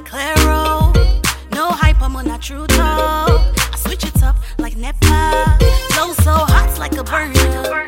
Claro. No hype, I'm on a true talk. I switch it up like Nepal. Flow so hot like a burner.